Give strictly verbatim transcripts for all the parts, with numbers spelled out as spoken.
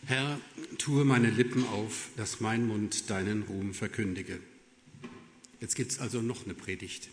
Herr, tue meine Lippen auf, dass mein Mund deinen Ruhm verkündige. Jetzt gibt es also noch eine Predigt.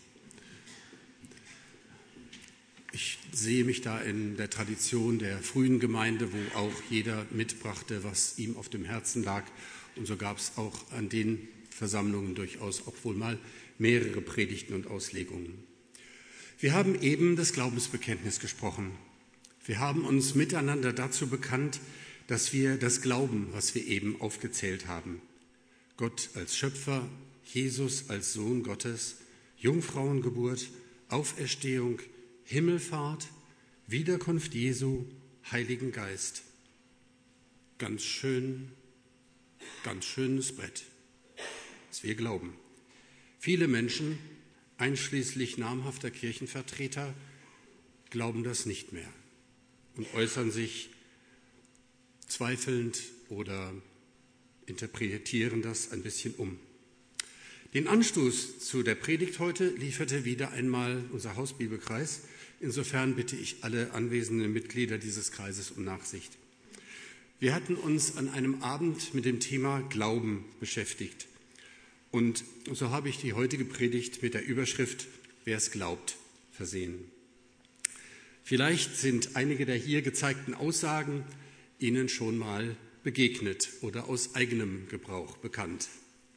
Ich sehe mich da in der Tradition der frühen Gemeinde, wo auch jeder mitbrachte, was ihm auf dem Herzen lag. Und so gab es auch an den Versammlungen durchaus auch wohl mal mehrere Predigten und Auslegungen. Wir haben eben das Glaubensbekenntnis gesprochen. Wir haben uns miteinander dazu bekannt, dass wir das glauben, was wir eben aufgezählt haben. Gott als Schöpfer, Jesus als Sohn Gottes, Jungfrauengeburt, Auferstehung, Himmelfahrt, Wiederkunft Jesu, Heiligen Geist. Ganz schön, ganz schönes Brett, was wir glauben. Viele Menschen, einschließlich namhafter Kirchenvertreter, glauben das nicht mehr und äußern sich zweifelnd oder interpretieren das ein bisschen um. Den Anstoß zu der Predigt heute lieferte wieder einmal unser Hausbibelkreis. Insofern bitte ich alle anwesenden Mitglieder dieses Kreises um Nachsicht. Wir hatten uns an einem Abend mit dem Thema Glauben beschäftigt. Und so habe ich die heutige Predigt mit der Überschrift „Wer es glaubt" versehen. Vielleicht sind einige der hier gezeigten Aussagen Ihnen schon mal begegnet oder aus eigenem Gebrauch bekannt.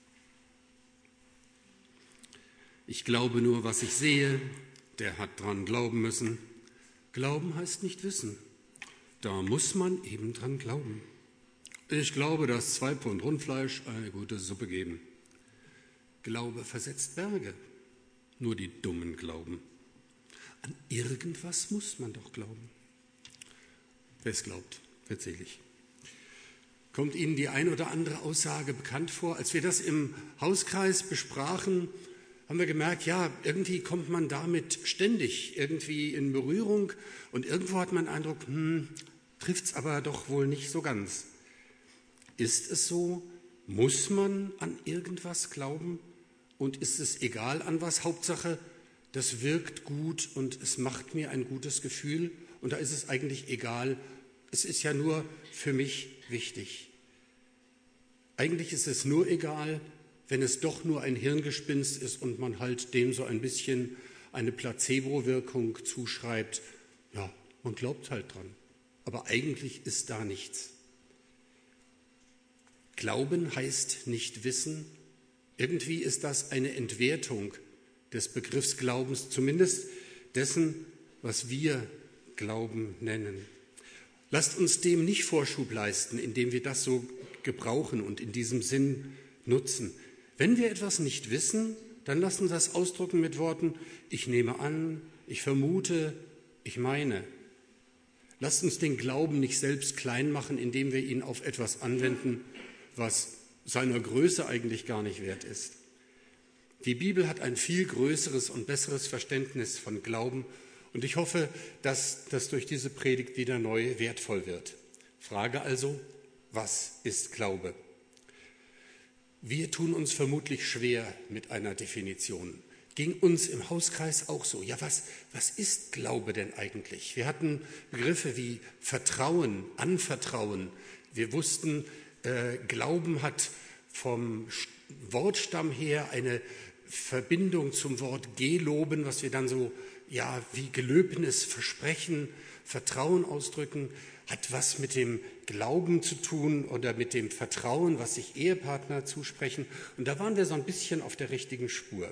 Ich glaube nur, was ich sehe, der hat dran glauben müssen. Glauben heißt nicht wissen. Da muss man eben dran glauben. Ich glaube, dass zwei Pfund Rundfleisch eine gute Suppe geben. Glaube versetzt Berge. Nur die Dummen glauben. An irgendwas muss man doch glauben. Wer es glaubt, wird selig. Kommt Ihnen die ein oder andere Aussage bekannt vor? Als wir das im Hauskreis besprachen, haben wir gemerkt, ja, irgendwie kommt man damit ständig irgendwie in Berührung und irgendwo hat man den Eindruck, hm, trifft es aber doch wohl nicht so ganz. Ist es so? Muss man an irgendwas glauben? Und ist es egal an was? Hauptsache, das wirkt gut und es macht mir ein gutes Gefühl und da ist es eigentlich egal. Es ist ja nur für mich wichtig. Eigentlich ist es nur egal, wenn es doch nur ein Hirngespinst ist und man halt dem so ein bisschen eine Placebo-Wirkung zuschreibt. Ja, man glaubt halt dran. Aber eigentlich ist da nichts. Glauben heißt nicht wissen. Irgendwie ist das eine Entwertung des Begriffs Glaubens, zumindest dessen, was wir Glauben nennen. Lasst uns dem nicht Vorschub leisten, indem wir das so gebrauchen und in diesem Sinn nutzen. Wenn wir etwas nicht wissen, dann lassen wir das ausdrücken mit Worten, ich nehme an, ich vermute, ich meine. Lasst uns den Glauben nicht selbst klein machen, indem wir ihn auf etwas anwenden, was seiner Größe eigentlich gar nicht wert ist. Die Bibel hat ein viel größeres und besseres Verständnis von Glauben und ich hoffe, dass das durch diese Predigt wieder neu wertvoll wird. Frage also, was ist Glaube? Wir tun uns vermutlich schwer mit einer Definition. Ging uns im Hauskreis auch so. Ja, was, was ist Glaube denn eigentlich? Wir hatten Begriffe wie Vertrauen, Anvertrauen. Wir wussten, äh, Glauben hat vom Wortstamm her eine Verbindung zum Wort geloben, was wir dann so, ja, wie gelöbnis, Versprechen, Vertrauen ausdrücken, hat was mit dem Glauben zu tun oder mit dem Vertrauen, was sich Ehepartner zusprechen. Und da waren wir so ein bisschen auf der richtigen Spur.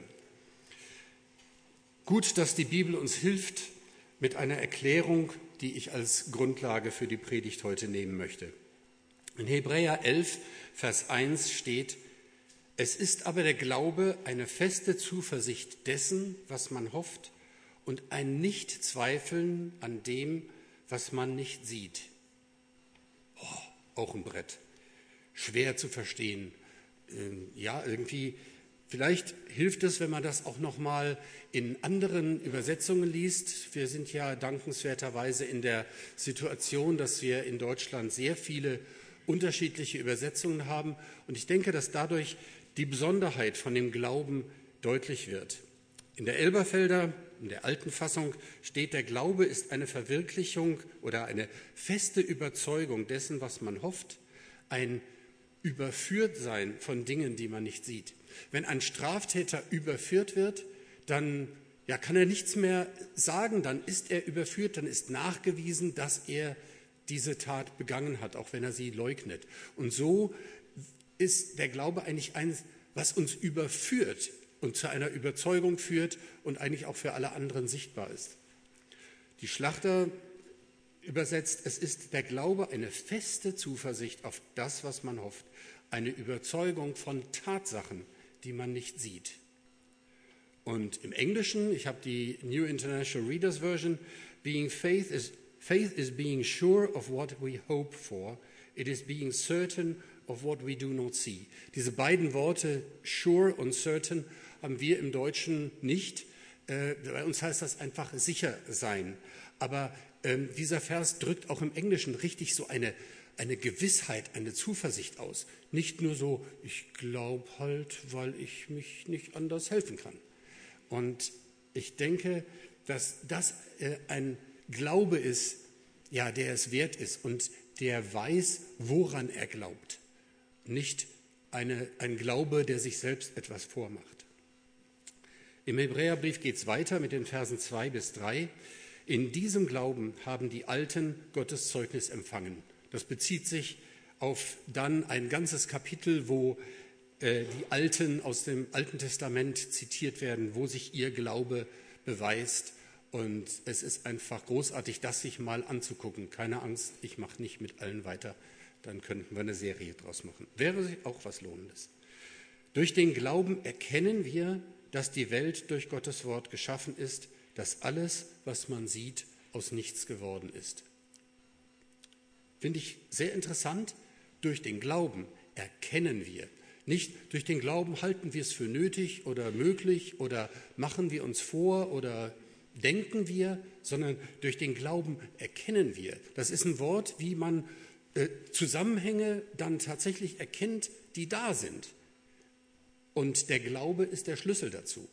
Gut, dass die Bibel uns hilft mit einer Erklärung, die ich als Grundlage für die Predigt heute nehmen möchte. In Hebräer elf, Vers eins steht, es ist aber der Glaube eine feste Zuversicht dessen, was man hofft, und ein Nichtzweifeln an dem, was man nicht sieht. Oh, auch ein Brett. Schwer zu verstehen. Ähm, ja, irgendwie, vielleicht hilft es, wenn man das auch noch mal in anderen Übersetzungen liest. Wir sind ja dankenswerterweise in der Situation, dass wir in Deutschland sehr viele unterschiedliche Übersetzungen haben. Und ich denke, dass dadurch die Besonderheit von dem Glauben deutlich wird. In der Elberfelder, in der alten Fassung steht, der Glaube ist eine Verwirklichung oder eine feste Überzeugung dessen, was man hofft, ein Überführtsein von Dingen, die man nicht sieht. Wenn ein Straftäter überführt wird, dann ja, kann er nichts mehr sagen, dann ist er überführt, dann ist nachgewiesen, dass er diese Tat begangen hat, auch wenn er sie leugnet. Und so ist der Glaube eigentlich eins, was uns überführt und zu einer Überzeugung führt und eigentlich auch für alle anderen sichtbar ist. Die Schlachter übersetzt, es ist der Glaube eine feste Zuversicht auf das, was man hofft, eine Überzeugung von Tatsachen, die man nicht sieht. Und im Englischen, ich habe die New International Reader's Version, being faith is, faith is being sure of what we hope for, it is being certain of what we do not see. Diese beiden Worte, sure und certain, haben wir im Deutschen nicht. Äh, bei uns heißt das einfach sicher sein. Aber ähm, dieser Vers drückt auch im Englischen richtig so eine, eine Gewissheit, eine Zuversicht aus. Nicht nur so, ich glaube halt, weil ich mich nicht anders helfen kann. Und ich denke, dass das äh, ein Glaube ist, ja, der es wert ist und der weiß, woran er glaubt. Nicht eine, ein Glaube, der sich selbst etwas vormacht. Im Hebräerbrief geht es weiter mit den Versen zwei bis drei. In diesem Glauben haben die Alten Gottes Zeugnis empfangen. Das bezieht sich auf dann ein ganzes Kapitel, wo äh, die Alten aus dem Alten Testament zitiert werden, wo sich ihr Glaube beweist. Und es ist einfach großartig, das sich mal anzugucken. Keine Angst, ich mache nicht mit allen weiter. Dann könnten wir eine Serie draus machen. Wäre auch was Lohnendes. Durch den Glauben erkennen wir, dass die Welt durch Gottes Wort geschaffen ist, dass alles, was man sieht, aus nichts geworden ist. Finde ich sehr interessant. Durch den Glauben erkennen wir. Nicht durch den Glauben halten wir es für nötig oder möglich oder machen wir uns vor oder denken wir, sondern durch den Glauben erkennen wir. Das ist ein Wort, wie man äh, Zusammenhänge dann tatsächlich erkennt, die da sind. Und der Glaube ist der Schlüssel dazu.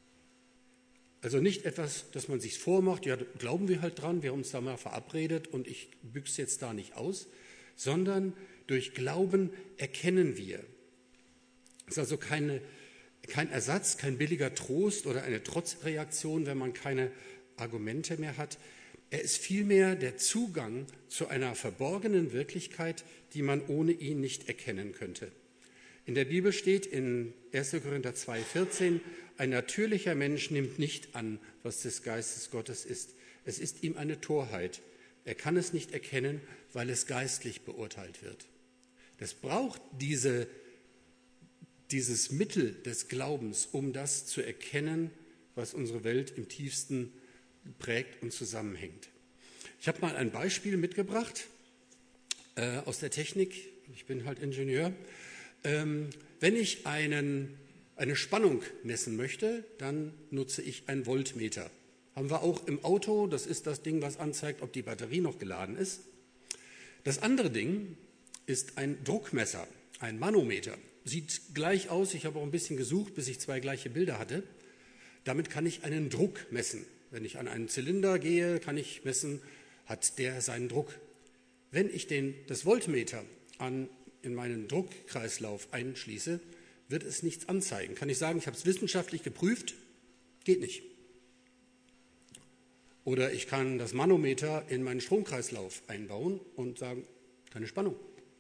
Also nicht etwas, dass man sich vormacht, ja, glauben wir halt dran, wir haben uns da mal verabredet und ich büchse jetzt da nicht aus, sondern durch Glauben erkennen wir. Es ist also keine, kein Ersatz, kein billiger Trost oder eine Trotzreaktion, wenn man keine Argumente mehr hat. Er ist vielmehr der Zugang zu einer verborgenen Wirklichkeit, die man ohne ihn nicht erkennen könnte. In der Bibel steht in erster Korinther zwei vierzehn, ein natürlicher Mensch nimmt nicht an, was des Geistes Gottes ist. Es ist ihm eine Torheit. Er kann es nicht erkennen, weil es geistlich beurteilt wird. Es braucht diese, dieses Mittel des Glaubens, um das zu erkennen, was unsere Welt im tiefsten prägt und zusammenhängt. Ich habe mal ein Beispiel mitgebracht äh, aus der Technik. Ich bin halt Ingenieur. Ähm, wenn ich einen, eine Spannung messen möchte, dann nutze ich ein Voltmeter. Haben wir auch im Auto, das ist das Ding, was anzeigt, ob die Batterie noch geladen ist. Das andere Ding ist ein Druckmesser, ein Manometer. Sieht gleich aus, ich habe auch ein bisschen gesucht, bis ich zwei gleiche Bilder hatte. Damit kann ich einen Druck messen. Wenn ich an einen Zylinder gehe, kann ich messen, hat der seinen Druck. Wenn ich den, das Voltmeter an in meinen Druckkreislauf einschließe, wird es nichts anzeigen. Kann ich sagen, ich habe es wissenschaftlich geprüft? Geht nicht. Oder ich kann das Manometer in meinen Stromkreislauf einbauen und sagen, keine Spannung.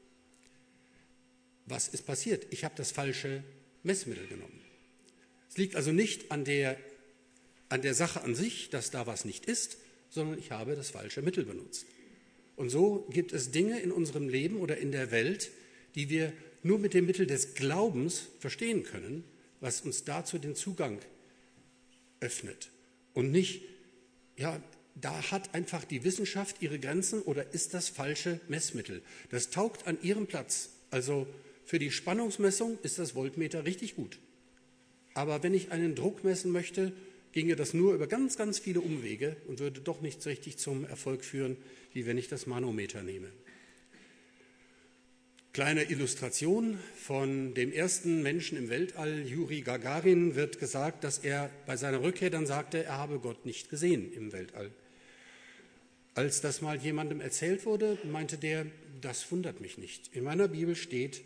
Was ist passiert? Ich habe das falsche Messmittel genommen. Es liegt also nicht an der, an der Sache an sich, dass da was nicht ist, sondern ich habe das falsche Mittel benutzt. Und so gibt es Dinge in unserem Leben oder in der Welt, die wir nur mit dem Mittel des Glaubens verstehen können, was uns dazu den Zugang öffnet. Und nicht, ja, da hat einfach die Wissenschaft ihre Grenzen oder ist das falsche Messmittel. Das taugt an ihrem Platz. Also für die Spannungsmessung ist das Voltmeter richtig gut. Aber wenn ich einen Druck messen möchte, ginge das nur über ganz, ganz viele Umwege und würde doch nicht so richtig zum Erfolg führen, wie wenn ich das Manometer nehme. Kleine Illustration von dem ersten Menschen im Weltall, Juri Gagarin, wird gesagt, dass er bei seiner Rückkehr dann sagte, er habe Gott nicht gesehen im Weltall. Als das mal jemandem erzählt wurde, meinte der, das wundert mich nicht. In meiner Bibel steht,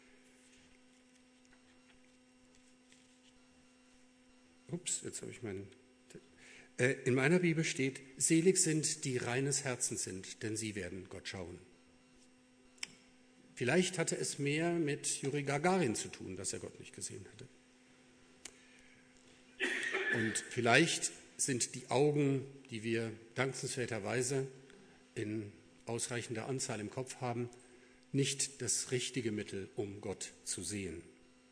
ups, jetzt habe ich meinen, äh, in meiner Bibel steht, selig sind, die reines Herzens sind, denn sie werden Gott schauen. Vielleicht hatte es mehr mit Juri Gagarin zu tun, dass er Gott nicht gesehen hatte. Und vielleicht sind die Augen, die wir dankenswerterweise in ausreichender Anzahl im Kopf haben, nicht das richtige Mittel, um Gott zu sehen.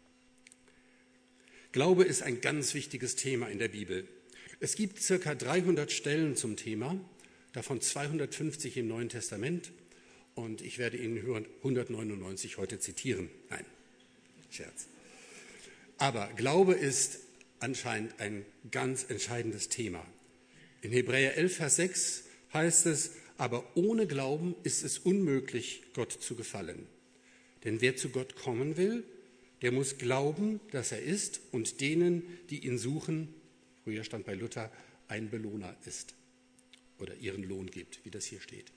Glaube ist ein ganz wichtiges Thema in der Bibel. Es gibt circa dreihundert Stellen zum Thema, davon zweihundertfünfzig im Neuen Testament. Und ich werde Ihnen hundertneunundneunzig heute zitieren. Nein, Scherz. Aber Glaube ist anscheinend ein ganz entscheidendes Thema. In Hebräer elf, Vers sechs heißt es, aber ohne Glauben ist es unmöglich, Gott zu gefallen. Denn wer zu Gott kommen will, der muss glauben, dass er ist und denen, die ihn suchen, früher stand bei Luther, ein Belohner ist oder ihren Lohn gibt, wie das hier steht.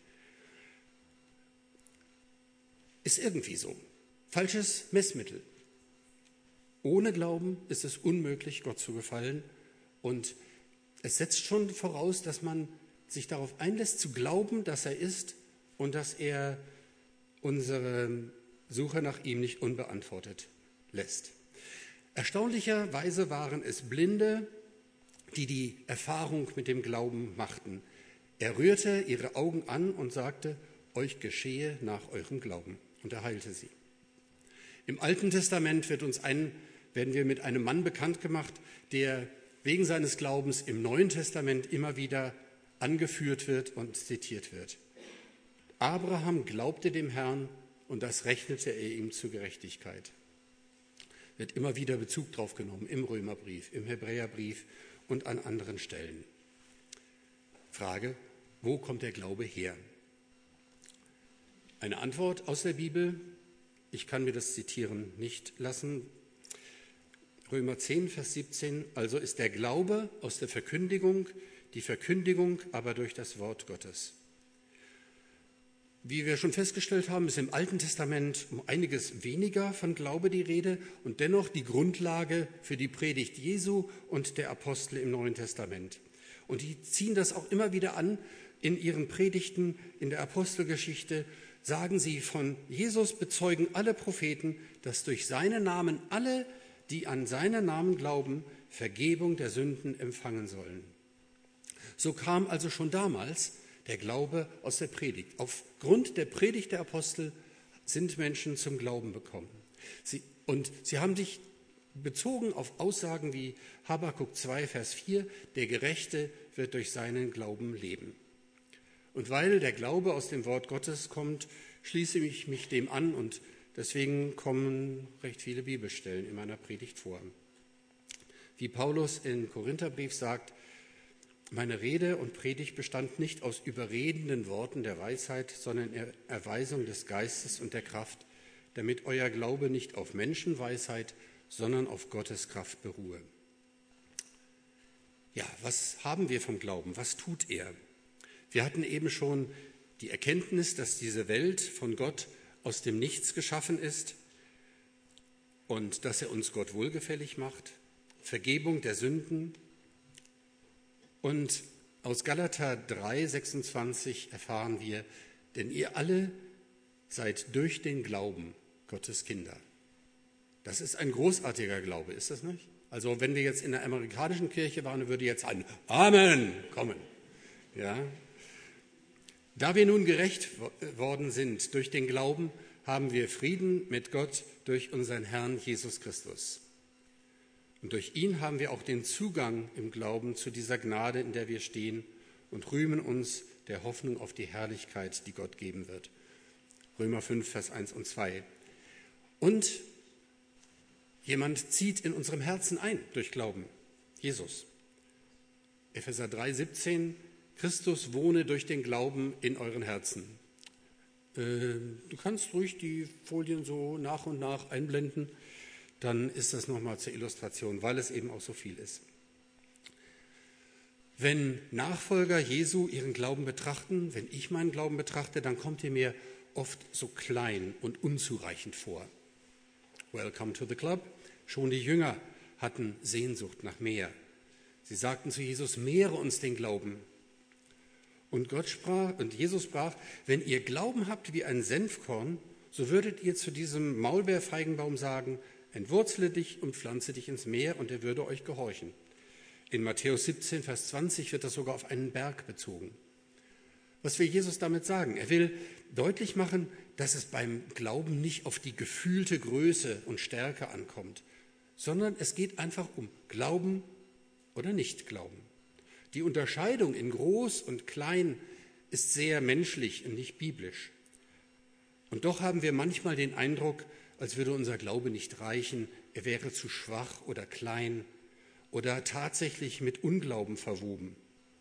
Ist irgendwie so. Falsches Messmittel. Ohne Glauben ist es unmöglich, Gott zu gefallen. Und es setzt schon voraus, dass man sich darauf einlässt, zu glauben, dass er ist und dass er unsere Suche nach ihm nicht unbeantwortet lässt. Erstaunlicherweise waren es Blinde, die die Erfahrung mit dem Glauben machten. Er rührte ihre Augen an und sagte, euch geschehe nach eurem Glauben. Und er heilte sie. Im Alten Testament wird uns ein, werden wir mit einem Mann bekannt gemacht, der wegen seines Glaubens im Neuen Testament immer wieder angeführt wird und zitiert wird. Abraham glaubte dem Herrn und das rechnete er ihm zur Gerechtigkeit. Wird immer wieder Bezug drauf genommen im Römerbrief, im Hebräerbrief und an anderen Stellen. Frage, wo kommt der Glaube her? Eine Antwort aus der Bibel, ich kann mir das Zitieren nicht lassen. Römer zehn, Vers siebzehn, also ist der Glaube aus der Verkündigung, die Verkündigung aber durch das Wort Gottes. Wie wir schon festgestellt haben, ist im Alten Testament um einiges weniger von Glaube die Rede und dennoch die Grundlage für die Predigt Jesu und der Apostel im Neuen Testament. Und die ziehen das auch immer wieder an in ihren Predigten in der Apostelgeschichte, sagen sie, von Jesus bezeugen alle Propheten, dass durch seinen Namen alle, die an seinen Namen glauben, Vergebung der Sünden empfangen sollen. So kam also schon damals der Glaube aus der Predigt. Aufgrund der Predigt der Apostel sind Menschen zum Glauben gekommen. Sie, und sie haben sich bezogen auf Aussagen wie Habakuk zwei, Vers vier, der Gerechte wird durch seinen Glauben leben. Und weil der Glaube aus dem Wort Gottes kommt, schließe ich mich dem an und deswegen kommen recht viele Bibelstellen in meiner Predigt vor. Wie Paulus im Korintherbrief sagt, meine Rede und Predigt bestand nicht aus überredenden Worten der Weisheit, sondern in Erweisung des Geistes und der Kraft, damit euer Glaube nicht auf Menschenweisheit, sondern auf Gottes Kraft beruhe. Ja, was haben wir vom Glauben? Was tut er? Wir hatten eben schon die Erkenntnis, dass diese Welt von Gott aus dem Nichts geschaffen ist und dass er uns Gott wohlgefällig macht, Vergebung der Sünden. Und aus Galater drei, sechsundzwanzig erfahren wir, denn ihr alle seid durch den Glauben Gottes Kinder. Das ist ein großartiger Glaube, ist das nicht? Also wenn wir jetzt in der amerikanischen Kirche waren, würde jetzt ein Amen kommen. Ja. Da wir nun gerecht worden sind durch den Glauben, haben wir Frieden mit Gott durch unseren Herrn Jesus Christus. Und durch ihn haben wir auch den Zugang im Glauben zu dieser Gnade, in der wir stehen und rühmen uns der Hoffnung auf die Herrlichkeit, die Gott geben wird. Römer fünf, Vers eins und zwei. Und jemand zieht in unserem Herzen ein durch Glauben, Jesus. Epheser drei, siebzehn, Christus wohne durch den Glauben in euren Herzen. Äh, du kannst ruhig die Folien so nach und nach einblenden, dann ist das nochmal zur Illustration, weil es eben auch so viel ist. Wenn Nachfolger Jesu ihren Glauben betrachten, wenn ich meinen Glauben betrachte, dann kommt er mir oft so klein und unzureichend vor. Welcome to the club. Schon die Jünger hatten Sehnsucht nach mehr. Sie sagten zu Jesus, mehre uns den Glauben. Und Gott sprach, und Jesus sprach, wenn ihr Glauben habt wie ein Senfkorn, so würdet ihr zu diesem Maulbeerfeigenbaum sagen, entwurzle dich und pflanze dich ins Meer, und er würde euch gehorchen. In Matthäus siebzehn, Vers zwanzig wird das sogar auf einen Berg bezogen. Was will Jesus damit sagen? Er will deutlich machen, dass es beim Glauben nicht auf die gefühlte Größe und Stärke ankommt, sondern es geht einfach um Glauben oder Nicht-Glauben. Die Unterscheidung in groß und klein ist sehr menschlich und nicht biblisch. Und doch haben wir manchmal den Eindruck, als würde unser Glaube nicht reichen, er wäre zu schwach oder klein oder tatsächlich mit Unglauben verwoben.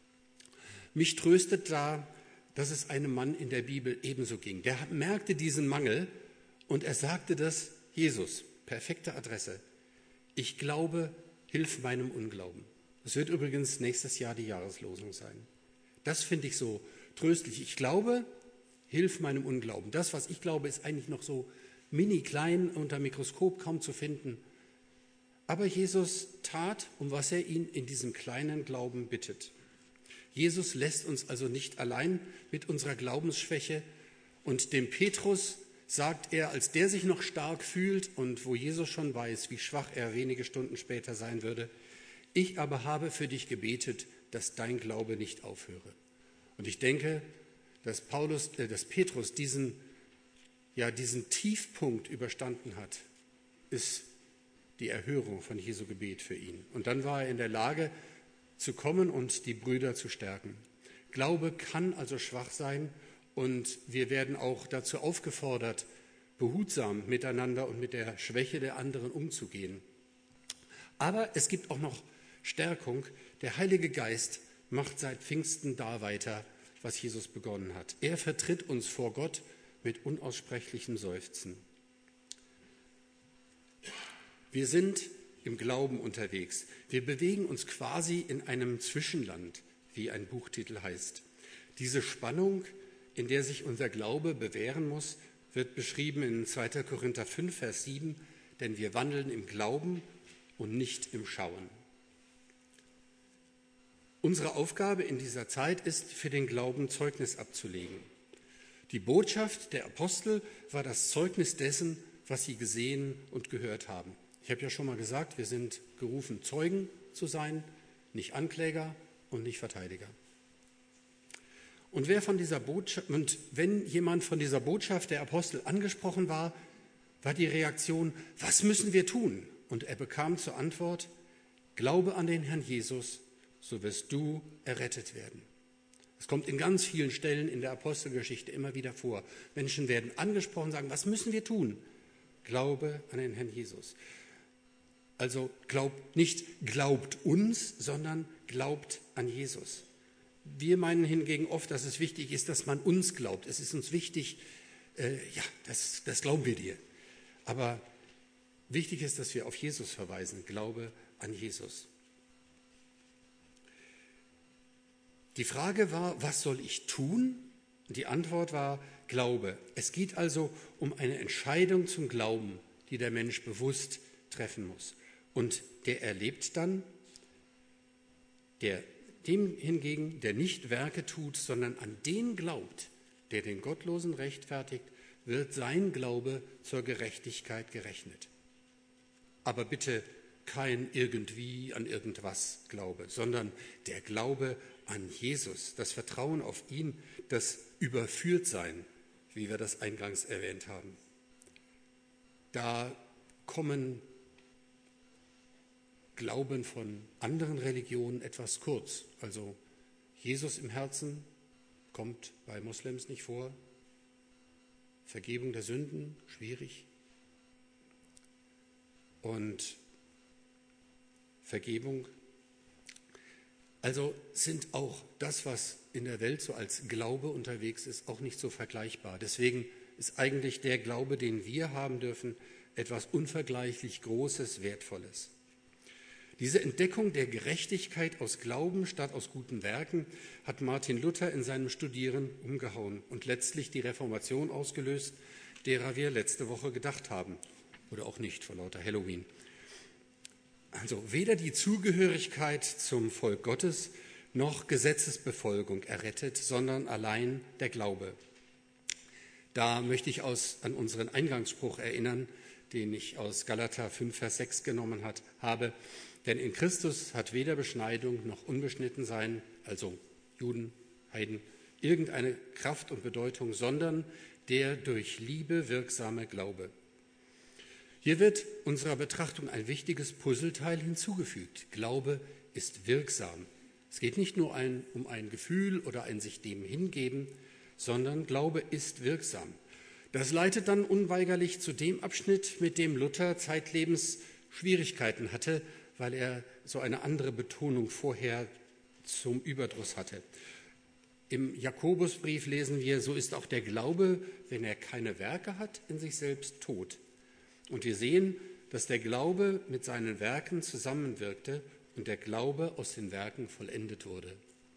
Mich tröstet da, dass es einem Mann in der Bibel ebenso ging. Der merkte diesen Mangel und er sagte das Jesus, perfekte Adresse. Ich glaube, hilf meinem Unglauben. Das wird übrigens nächstes Jahr die Jahreslosung sein. Das finde ich so tröstlich. Ich glaube, hilf meinem Unglauben. Das, was ich glaube, ist eigentlich noch so mini klein unter Mikroskop kaum zu finden. Aber Jesus tat, um was er ihn in diesem kleinen Glauben bittet. Jesus lässt uns also nicht allein mit unserer Glaubensschwäche, und dem Petrus sagt er, als der sich noch stark fühlt und wo Jesus schon weiß, wie schwach er wenige Stunden später sein würde, ich aber habe für dich gebetet, dass dein Glaube nicht aufhöre. Und ich denke, dass Paulus, äh, dass Petrus diesen, ja, diesen Tiefpunkt überstanden hat, ist die Erhörung von Jesu Gebet für ihn. Und dann war er in der Lage zu kommen und die Brüder zu stärken. Glaube kann also schwach sein und wir werden auch dazu aufgefordert, behutsam miteinander und mit der Schwäche der anderen umzugehen. Aber es gibt auch noch Stärkung. Der Heilige Geist macht seit Pfingsten da weiter, was Jesus begonnen hat. Er vertritt uns vor Gott mit unaussprechlichem Seufzen. Wir sind im Glauben unterwegs. Wir bewegen uns quasi in einem Zwischenland, wie ein Buchtitel heißt. Diese Spannung, in der sich unser Glaube bewähren muss, wird beschrieben in zweiter Korinther fünf, Vers sieben, denn wir wandeln im Glauben und nicht im Schauen. Unsere Aufgabe in dieser Zeit ist, für den Glauben Zeugnis abzulegen. Die Botschaft der Apostel war das Zeugnis dessen, was sie gesehen und gehört haben. Ich habe ja schon mal gesagt, wir sind gerufen, Zeugen zu sein, nicht Ankläger und nicht Verteidiger. Und, wer von dieser Botschaft, und wenn jemand von dieser Botschaft der Apostel angesprochen war, war die Reaktion, was müssen wir tun? Und er bekam zur Antwort, glaube an den Herrn Jesus, so wirst du errettet werden. Es kommt in ganz vielen Stellen in der Apostelgeschichte immer wieder vor. Menschen werden angesprochen, sagen, was müssen wir tun? Glaube an den Herrn Jesus. Also glaubt nicht, glaubt uns, sondern glaubt an Jesus. Wir meinen hingegen oft, dass es wichtig ist, dass man uns glaubt. Es ist uns wichtig, äh, ja, das, das glauben wir dir. Aber wichtig ist, dass wir auf Jesus verweisen. Glaube an Jesus. Die Frage war, was soll ich tun? Und die Antwort war, Glaube. Es geht also um eine Entscheidung zum Glauben, die der Mensch bewusst treffen muss. Und der erlebt dann, der dem hingegen, der nicht Werke tut, sondern an den glaubt, der den Gottlosen rechtfertigt, wird sein Glaube zur Gerechtigkeit gerechnet. Aber bitte kein irgendwie an irgendwas Glaube, sondern der Glaube an Jesus, das Vertrauen auf ihn, das Überführtsein, wie wir das eingangs erwähnt haben. Da kommen Glauben von anderen Religionen etwas kurz. Also Jesus im Herzen kommt bei Moslems nicht vor. Vergebung der Sünden, schwierig. Und Vergebung, also sind auch das, was in der Welt so als Glaube unterwegs ist, auch nicht so vergleichbar. Deswegen ist eigentlich der Glaube, den wir haben dürfen, etwas unvergleichlich Großes, Wertvolles. Diese Entdeckung der Gerechtigkeit aus Glauben statt aus guten Werken hat Martin Luther in seinem Studieren umgehauen und letztlich die Reformation ausgelöst, derer wir letzte Woche gedacht haben. Oder auch nicht, vor lauter Halloween. Also weder die Zugehörigkeit zum Volk Gottes noch Gesetzesbefolgung errettet, sondern allein der Glaube. Da möchte ich aus, an unseren Eingangsspruch erinnern, den ich aus Galater fünf, Vers sechs genommen hat, habe. Denn in Christus hat weder Beschneidung noch Unbeschnittensein, also Juden, Heiden, irgendeine Kraft und Bedeutung, sondern der durch Liebe wirksame Glaube. Hier wird unserer Betrachtung ein wichtiges Puzzleteil hinzugefügt. Glaube ist wirksam. Es geht nicht nur ein, um ein Gefühl oder ein sich dem hingeben, sondern Glaube ist wirksam. Das leitet dann unweigerlich zu dem Abschnitt, mit dem Luther zeitlebens Schwierigkeiten hatte, weil er so eine andere Betonung vorher zum Überdruss hatte. Im Jakobusbrief lesen wir, so ist auch der Glaube, wenn er keine Werke hat, in sich selbst tot. Und wir sehen, dass der Glaube mit seinen Werken zusammenwirkte und der Glaube aus den Werken vollendet wurde.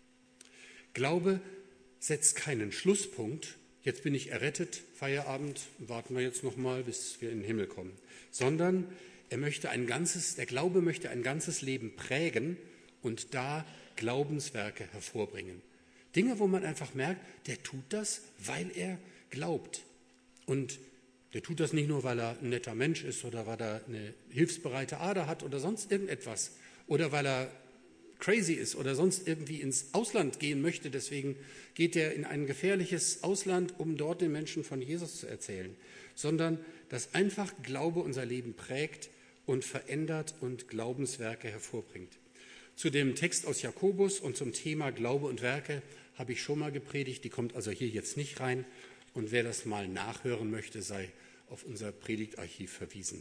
Glaube setzt keinen Schlusspunkt, jetzt bin ich errettet, Feierabend, warten wir jetzt noch mal, bis wir in den Himmel kommen, sondern er möchte ein ganzes, der Glaube möchte ein ganzes Leben prägen und da Glaubenswerke hervorbringen. Dinge, wo man einfach merkt, der tut das, weil er glaubt. Und der tut das nicht nur, weil er ein netter Mensch ist oder weil er eine hilfsbereite Ader hat oder sonst irgendetwas oder weil er crazy ist oder sonst irgendwie ins Ausland gehen möchte. Deswegen geht er in ein gefährliches Ausland, um dort den Menschen von Jesus zu erzählen, sondern dass einfach Glaube unser Leben prägt und verändert und Glaubenswerke hervorbringt. Zu dem Text aus Jakobus und zum Thema Glaube und Werke habe ich schon mal gepredigt, die kommt also hier jetzt nicht rein. Und wer das mal nachhören möchte, sei auf unser Predigtarchiv verwiesen.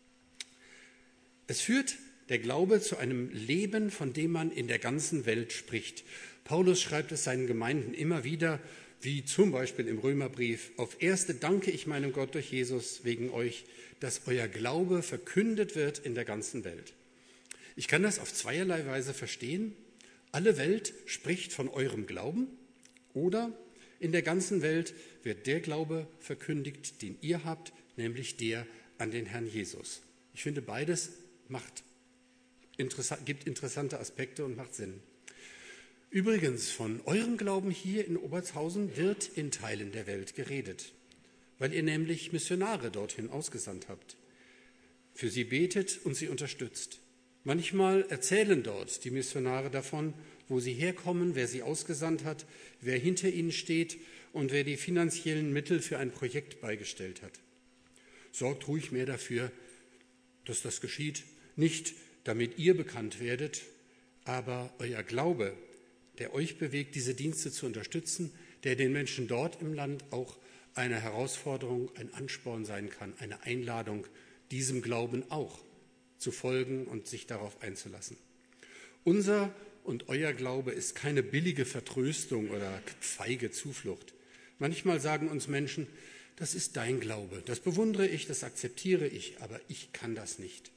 Es führt der Glaube zu einem Leben, von dem man in der ganzen Welt spricht. Paulus schreibt es seinen Gemeinden immer wieder, wie zum Beispiel im Römerbrief, auf erste danke ich meinem Gott durch Jesus wegen euch, dass euer Glaube verkündet wird in der ganzen Welt. Ich kann das auf zweierlei Weise verstehen. Alle Welt spricht von eurem Glauben oder in der ganzen Welt wird der Glaube verkündigt, den ihr habt, nämlich der an den Herrn Jesus. Ich finde, beides macht, interessant, gibt interessante Aspekte und macht Sinn. Übrigens, von eurem Glauben hier in Obertshausen wird in Teilen der Welt geredet, weil ihr nämlich Missionare dorthin ausgesandt habt. Für sie betet und sie unterstützt. Manchmal erzählen dort die Missionare davon, wo sie herkommen, wer sie ausgesandt hat, wer hinter ihnen steht und wer die finanziellen Mittel für ein Projekt beigestellt hat. Sorgt ruhig mehr dafür, dass das geschieht, nicht damit ihr bekannt werdet, aber euer Glaube, der euch bewegt, diese Dienste zu unterstützen, der den Menschen dort im Land auch eine Herausforderung, ein Ansporn sein kann, eine Einladung, diesem Glauben auch zu folgen und sich darauf einzulassen. Unser und euer Glaube ist keine billige Vertröstung oder feige Zuflucht. Manchmal sagen uns Menschen, das ist dein Glaube, das bewundere ich, das akzeptiere ich, aber ich kann das nicht.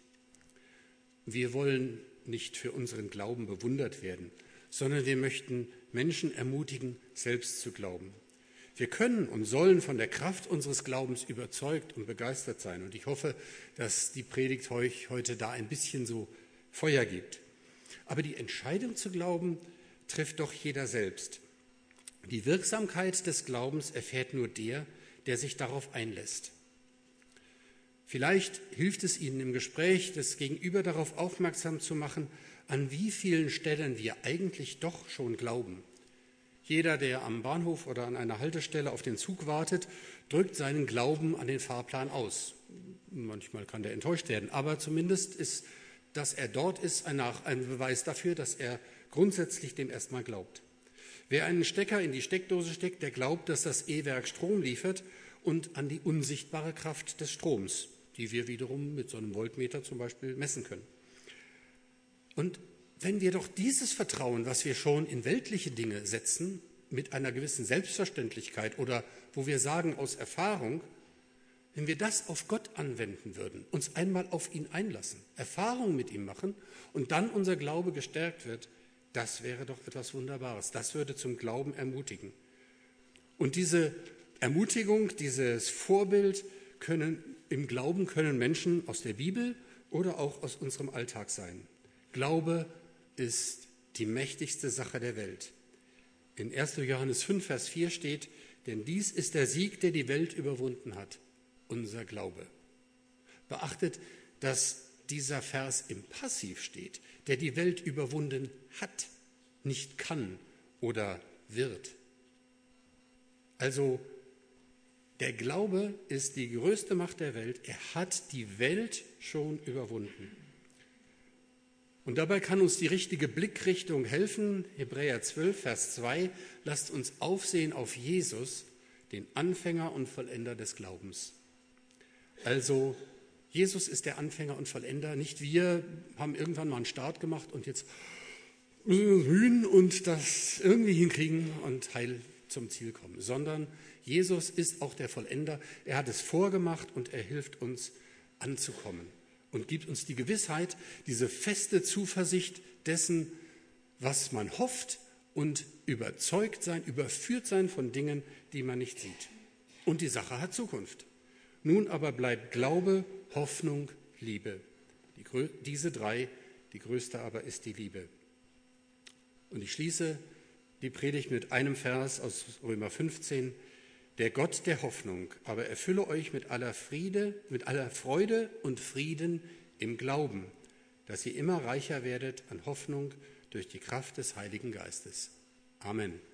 Wir wollen nicht für unseren Glauben bewundert werden, sondern wir möchten Menschen ermutigen, selbst zu glauben. Wir können und sollen von der Kraft unseres Glaubens überzeugt und begeistert sein. Und ich hoffe, dass die Predigt euch heute da ein bisschen so Feuer gibt. Aber die Entscheidung zu glauben, trifft doch jeder selbst. Die Wirksamkeit des Glaubens erfährt nur der, der sich darauf einlässt. Vielleicht hilft es Ihnen im Gespräch, das Gegenüber darauf aufmerksam zu machen, an wie vielen Stellen wir eigentlich doch schon glauben. Jeder, der am Bahnhof oder an einer Haltestelle auf den Zug wartet, drückt seinen Glauben an den Fahrplan aus. Manchmal kann der enttäuscht werden, aber zumindest ist, dass er dort ist, ein, Nach- ein Beweis dafür, dass er grundsätzlich dem erstmal glaubt. Wer einen Stecker in die Steckdose steckt, der glaubt, dass das E-Werk Strom liefert und an die unsichtbare Kraft des Stroms, die wir wiederum mit so einem Voltmeter zum Beispiel messen können. Und wenn wir doch dieses Vertrauen, was wir schon in weltliche Dinge setzen, mit einer gewissen Selbstverständlichkeit oder wo wir sagen aus Erfahrung, Wenn wir das auf Gott anwenden würden, uns einmal auf ihn einlassen, Erfahrungen mit ihm machen und dann unser Glaube gestärkt wird, das wäre doch etwas Wunderbares. Das würde zum Glauben ermutigen. Und diese Ermutigung, dieses Vorbild können, im Glauben können Menschen aus der Bibel oder auch aus unserem Alltag sein. Glaube ist die mächtigste Sache der Welt. In erster Johannes fünf, Vers vier steht, denn dies ist der Sieg, der die Welt überwunden hat, unser Glaube. Beachtet, dass dieser Vers im Passiv steht, der die Welt überwunden hat, nicht kann oder wird. Also der Glaube ist die größte Macht der Welt. Er hat die Welt schon überwunden. Und dabei kann uns die richtige Blickrichtung helfen. Hebräer zwölf, Vers zwei, lasst uns aufsehen auf Jesus, den Anfänger und Vollender des Glaubens. Also Jesus ist der Anfänger und Vollender, nicht wir haben irgendwann mal einen Start gemacht und jetzt müssen wir hühen und das irgendwie hinkriegen und heil zum Ziel kommen, sondern Jesus ist auch der Vollender. Er hat es vorgemacht und er hilft uns anzukommen und gibt uns die Gewissheit, diese feste Zuversicht dessen, was man hofft und überzeugt sein, überführt sein von Dingen, die man nicht sieht. Und die Sache hat Zukunft. Nun aber bleibt Glaube, Hoffnung, Liebe. Die, diese drei, die größte aber ist die Liebe. Und ich schließe die Predigt mit einem Vers aus Römer fünfzehn. Der Gott der Hoffnung aber erfülle euch mit aller Friede, mit aller Freude und Frieden im Glauben, dass ihr immer reicher werdet an Hoffnung durch die Kraft des Heiligen Geistes. Amen.